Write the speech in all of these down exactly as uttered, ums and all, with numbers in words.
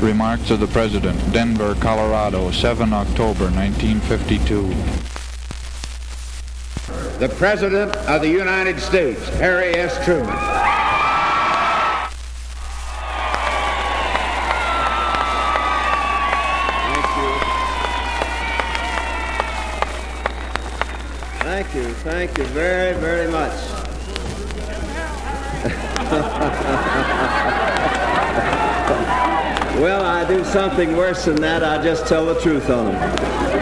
Remarks of the President, Denver, Colorado, the seventh of October, nineteen fifty-two. The President of the United States, Harry S. Truman. Thank you. Thank you very, very much. Well, I do something worse than that. I just tell the truth on them.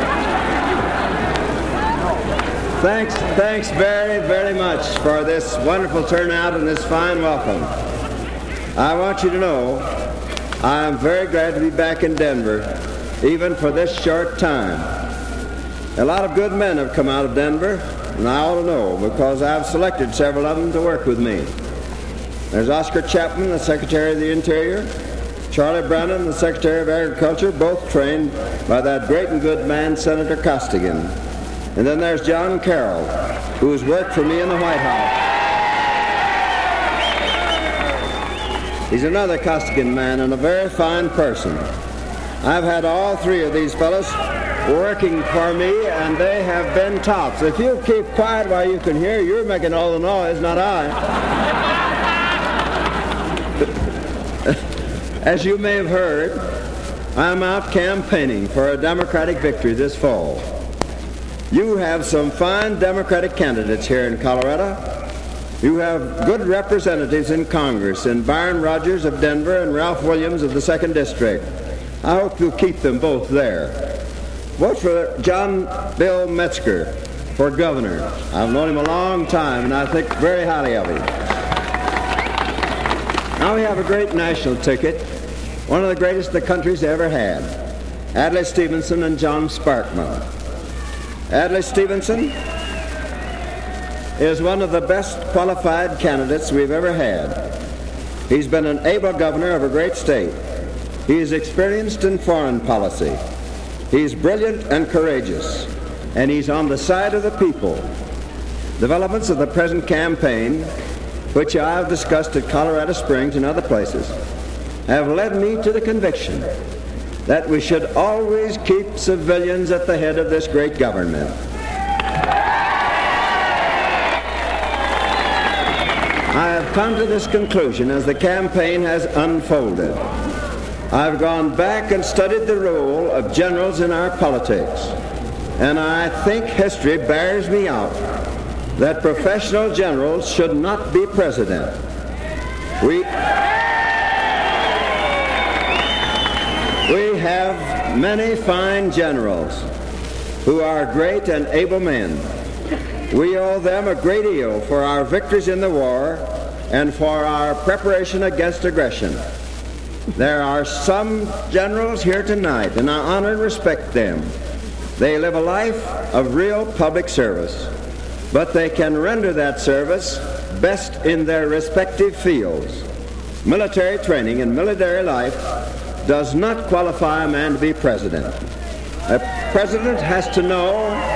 Thanks, thanks very, very much for this wonderful turnout and this fine welcome. I want you to know I am very glad to be back in Denver, even for this short time. A lot of good men have come out of Denver, and I ought to know because I've selected several of them to work with me. There's Oscar Chapman, the Secretary of the Interior, Charlie Brannan, the Secretary of Agriculture, both trained by that great and good man, Senator Costigan. And then there's John Carroll, who has worked for me in the White House. He's another Costigan man and a very fine person. I've had all three of these fellows working for me, and they have been tops. If you keep quiet while you can hear, you're making all the noise, not I. As you may have heard, I'm out campaigning for a Democratic victory this fall. You have some fine Democratic candidates here in Colorado. You have good representatives in Congress, in Byron Rogers of Denver and Ralph Williams of the second District. I hope you'll keep them both there. Vote for John Bill Metzger for governor. I've known him a long time, and I think very highly of him. Now we have a great national ticket, one of the greatest the country's ever had, Adlai Stevenson and John Sparkman. Adlai Stevenson is one of the best qualified candidates we've ever had. He's been an able governor of a great state. He's experienced in foreign policy. He's brilliant and courageous, and he's on the side of the people. Developments of the present campaign, which I've discussed at Colorado Springs and other places, have led me to the conviction that we should always keep civilians at the head of this great government. I have come to this conclusion as the campaign has unfolded. I've gone back and studied the role of generals in our politics, and I think history bears me out that professional generals should not be president. We, we have many fine generals who are great and able men. We owe them a great deal for our victories in the war and for our preparation against aggression. There are some generals here tonight, and I honor and respect them. They live a life of real public service, but they can render that service best in their respective fields. Military training and military life does not qualify a man to be president. A president has to know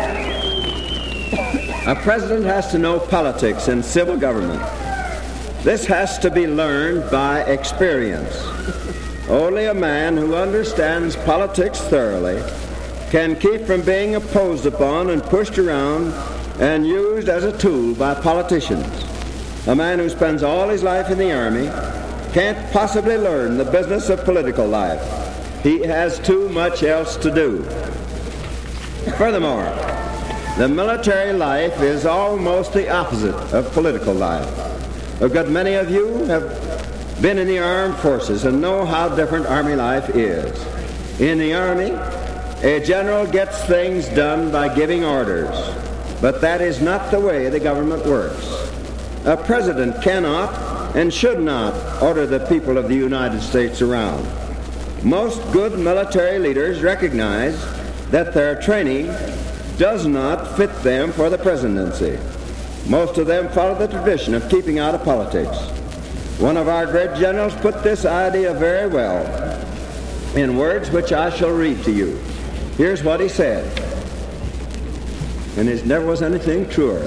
a president has to know politics and civil government. This has to be learned by experience. Only a man who understands politics thoroughly can keep from being opposed upon and pushed around and used as a tool by politicians. A man who spends all his life in the Army can't possibly learn the business of political life. He has too much else to do. Furthermore, the military life is almost the opposite of political life. A good many of you have been in the armed forces and know how different Army life is. In the Army, a general gets things done by giving orders, but that is not the way the government works. A president cannot and should not order the people of the United States around. Most good military leaders recognize that their training does not fit them for the presidency. Most of them follow the tradition of keeping out of politics. One of our great generals put this idea very well in words which I shall read to you. Here's what he said, and there never was anything truer.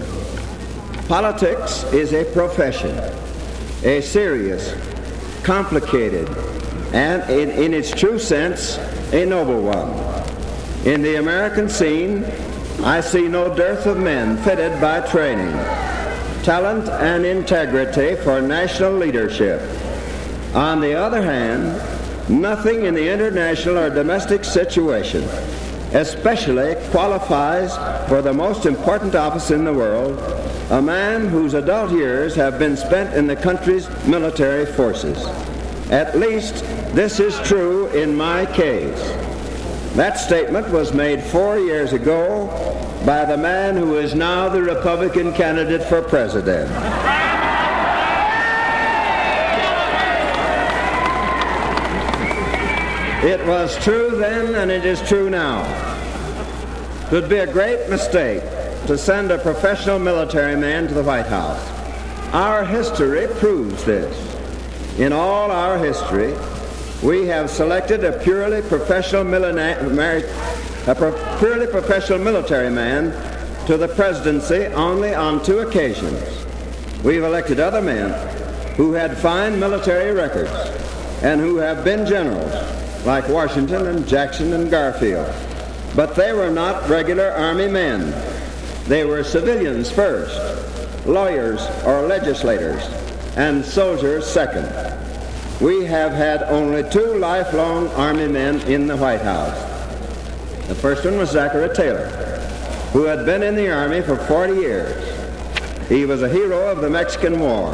Politics is a profession, a serious, complicated, and in, in its true sense, a noble one. In the American scene, I see no dearth of men fitted by training, talent, and integrity for national leadership. On the other hand, nothing in the international or domestic situation especially qualifies for the most important office in the world a man whose adult years have been spent in the country's military forces. At least this is true in my case. That statement was made four years ago by the man who is now the Republican candidate for president. It was true then, and it is true now. It would be a great mistake to send a professional military man to the White House. Our history proves this. In all our history, we have selected a purely professional, a pro- purely professional military man to the presidency only on two occasions. We've elected other men who had fine military records and who have been generals, like Washington and Jackson and Garfield. But they were not regular Army men. They were civilians first, lawyers or legislators, and soldiers second. We have had only two lifelong Army men in the White House. The first one was Zachary Taylor, who had been in the Army for forty years. He was a hero of the Mexican War.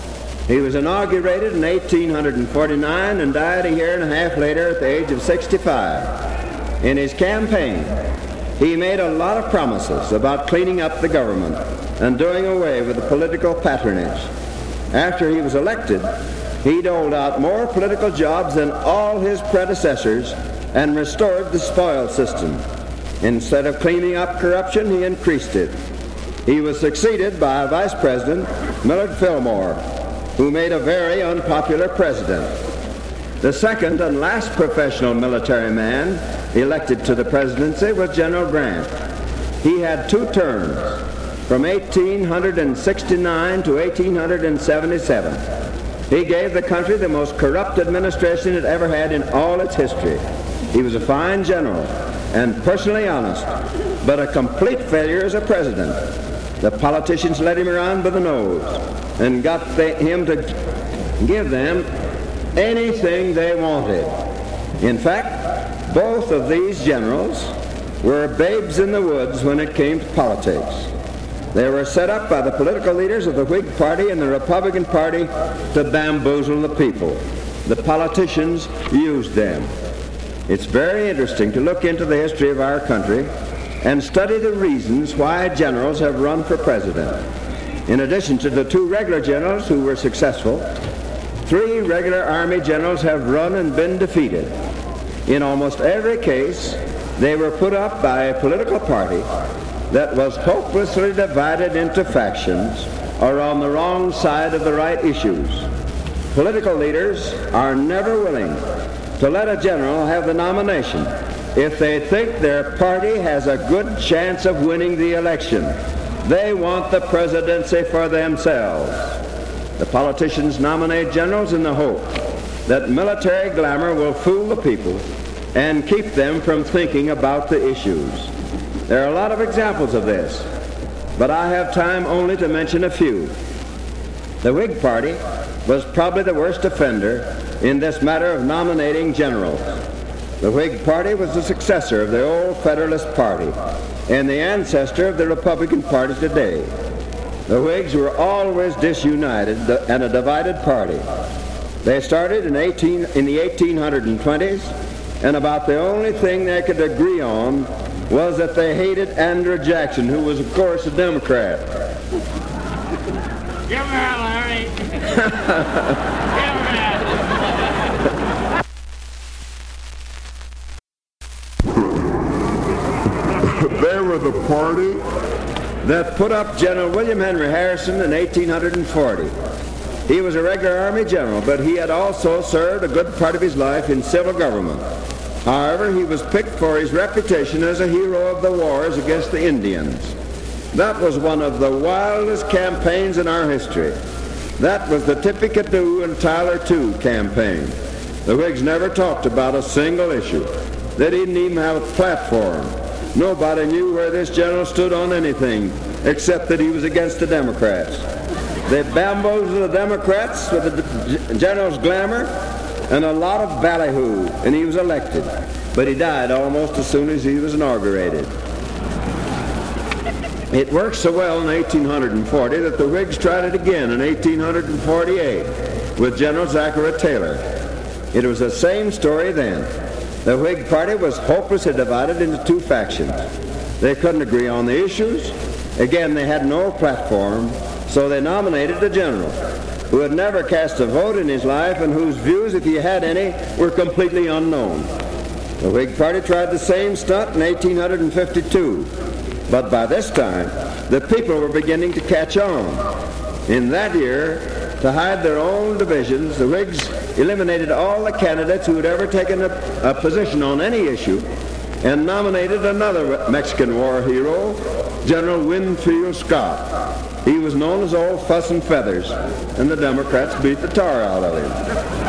He was inaugurated in eighteen forty-nine and died a year and a half later at the age of sixty-five. In his campaign, he made a lot of promises about cleaning up the government and doing away with the political patronage. After he was elected, he doled out more political jobs than all his predecessors and restored the spoils system. Instead of cleaning up corruption, he increased it. He was succeeded by Vice President Millard Fillmore, who made a very unpopular president. The second and last professional military man elected to the presidency was General Grant. He had two terms, from eighteen sixty-nine to eighteen seventy-seven. He gave the country the most corrupt administration it ever had in all its history. He was a fine general and personally honest, but a complete failure as a president. The politicians led him around by the nose and got the, him to give them anything they wanted. In fact, both of these generals were babes in the woods when it came to politics. They were set up by the political leaders of the Whig Party and the Republican Party to bamboozle the people. The politicians used them. It's very interesting to look into the history of our country and study the reasons why generals have run for president. In addition to the two regular generals who were successful, three regular Army generals have run and been defeated. In almost every case, they were put up by a political party that was hopelessly divided into factions or on the wrong side of the right issues. Political leaders are never willing to let a general have the nomination if they think their party has a good chance of winning the election. They want the presidency for themselves. The politicians nominate generals in the hope that military glamour will fool the people and keep them from thinking about the issues. There are a lot of examples of this, but I have time only to mention a few. The Whig Party was probably the worst offender in this matter of nominating generals. The Whig Party was the successor of the old Federalist Party and the ancestor of the Republican Party today. The Whigs were always disunited and a divided party. They started in, eighteen, in the eighteen twenties, and about the only thing they could agree on was that they hated Andrew Jackson, who was, of course, a Democrat. Give him that, Larry. Give him that. They were the party that put up General William Henry Harrison in eighteen forty. He was a regular Army general, but he had also served a good part of his life in civil government. However, he was picked for his reputation as a hero of the wars against the Indians. That was one of the wildest campaigns in our history. That was the Tippecanoe and Tyler two campaign. The Whigs never talked about a single issue. They didn't even have a platform. Nobody knew where this general stood on anything, except that he was against the Democrats. They bamboozled the Democrats with the general's glamour and a lot of ballyhoo, and he was elected. But he died almost as soon as he was inaugurated. It worked so well in eighteen forty that the Whigs tried it again in eighteen forty-eight with General Zachary Taylor. It was the same story then. The Whig Party was hopelessly divided into two factions. They couldn't agree on the issues. Again, they had no platform, so they nominated the general, who had never cast a vote in his life and whose views, if he had any, were completely unknown. The Whig Party tried the same stunt in eighteen fifty-two, but by this time, the people were beginning to catch on. In that year, to hide their own divisions, the Whigs eliminated all the candidates who had ever taken a, a position on any issue and nominated another Mexican war hero, General Winfield Scott. He was known as Old Fuss and Feathers, and the Democrats beat the tar out of him.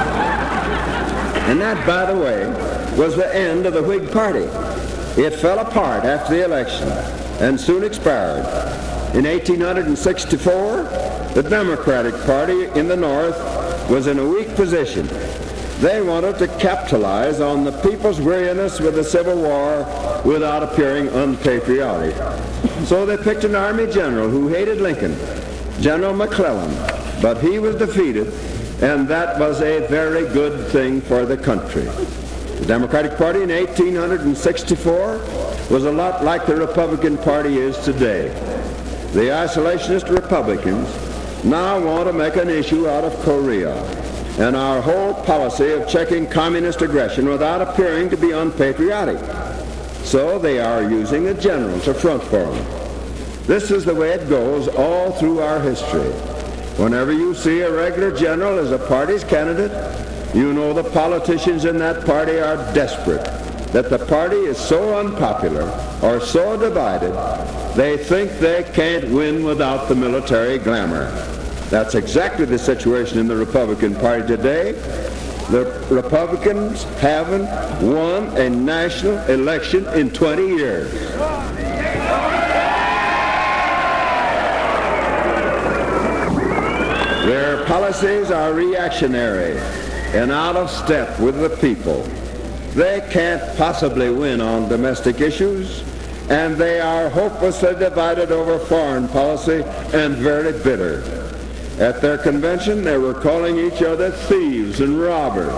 And that, by the way, was the end of the Whig Party. It fell apart after the election and soon expired. In eighteen sixty-four, the Democratic Party in the North was in a weak position. They wanted to capitalize on the people's weariness with the Civil War without appearing unpatriotic. So they picked an Army general who hated Lincoln, General McClellan, but he was defeated, and that was a very good thing for the country. The Democratic Party in eighteen sixty-four was a lot like the Republican Party is today. The isolationist Republicans now want to make an issue out of Korea and our whole policy of checking communist aggression without appearing to be unpatriotic. So they are using a general to front for them. This is the way it goes all through our history. Whenever you see a regular general as a party's candidate, you know the politicians in that party are desperate, that the party is so unpopular or so divided, they think they can't win without the military glamour. That's exactly the situation in the Republican Party today. The Republicans haven't won a national election in twenty years. Their policies are reactionary and out of step with the people. They can't possibly win on domestic issues, and they are hopelessly divided over foreign policy and very bitter. At their convention, they were calling each other thieves and robbers.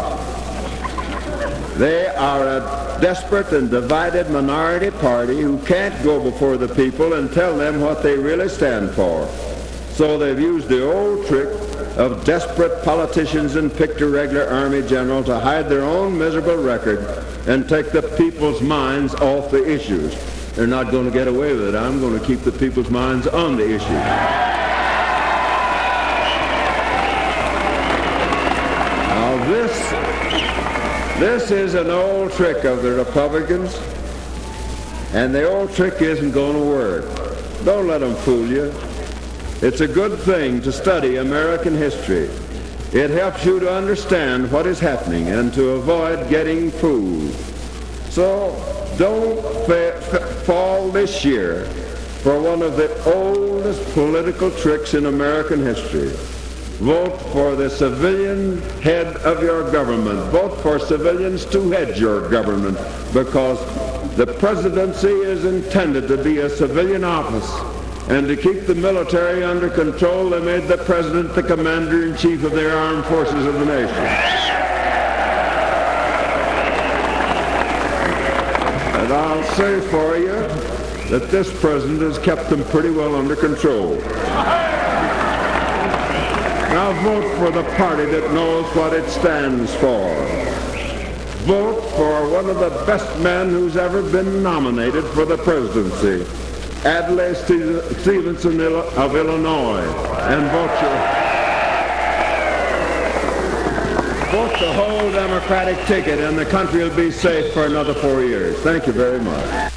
They are a desperate and divided minority party who can't go before the people and tell them what they really stand for. So they've used the old trick of desperate politicians and picked a regular Army general to hide their own miserable record and take the people's minds off the issues. They're not going to get away with it. I'm going to keep the people's minds on the issues. This, this is an old trick of the Republicans, and the old trick isn't going to work. Don't let them fool you. It's a good thing to study American history. It helps you to understand what is happening and to avoid getting fooled. So don't fa- fa- fall this year for one of the oldest political tricks in American history. Vote for the civilian head of your government. Vote for civilians to head your government, because the presidency is intended to be a civilian office. And to keep the military under control, they made the president the commander-in-chief of the armed forces of the nation. And I'll say for you that this president has kept them pretty well under control. Now vote for the party that knows what it stands for. Vote for one of the best men who's ever been nominated for the presidency, Adlai Stevenson of Illinois, and vote your, vote the whole Democratic ticket, and the country will be safe for another four years. Thank you very much.